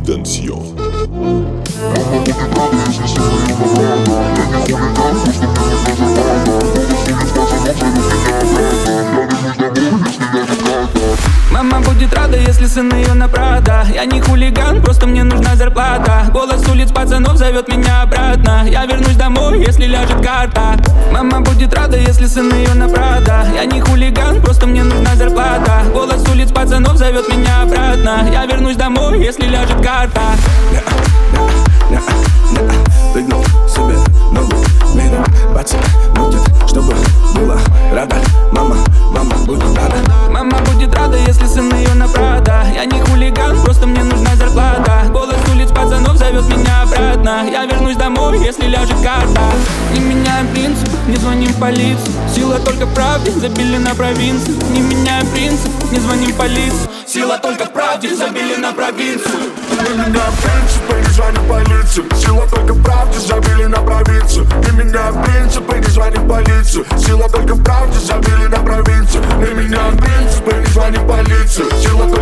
Конфиденсьон. Мама будет рада, если сын ее на Прада. Я не хулиган, просто мне нужна зарплата. Голос улиц пацанов зовет меня обратно. Я вернусь домой, если ляжет карта. Мама будет рада, если сын ее на Прада. Я не хулиган, просто мне нужна зарплата. Голос улиц пацанов зовет меня обратно. Я вернусь домой, если ляжет карта. Прыгнул себе ногу, миром бац, мутит, чтобы была рада. Мама будет рада. Мама будет рада, если сын ее на Прада. Я не хулиган, просто мне нужна зарплата. Голос улиц пацанов зовет меня обратно. Я вернусь домой, если ляжет карта. Не меняем принцип, не звоним в полицию. Сила только в правде, забили на провинцию. Не меняем принцип, не звоним в полицию. Сила только в правде, забили на провинцию. Не меняем принципы, не звоним в полицию. Сила только в правде, забили на провинцию. Не меняем принципы, не звоним в полицию. Сила только в правде, забили на провинцию. Не меняем принципы, не звоним в полицию. Сила